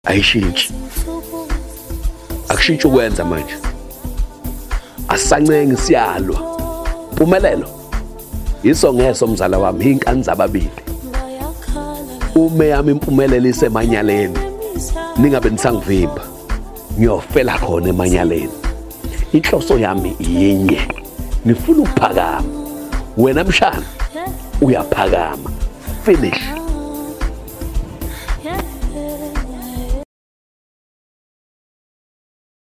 ayishintshi akushintshi ukwenza manje asancenga siyalwa impumelelo yiso ngeso mzala wami inkani zababili ume yami impumelelo isemanyaleni ningabe nisangivimba ngiyofela khona emanyaleni inhloso yami yinye nifuna ukuphakama wena mshana uyaphakama finish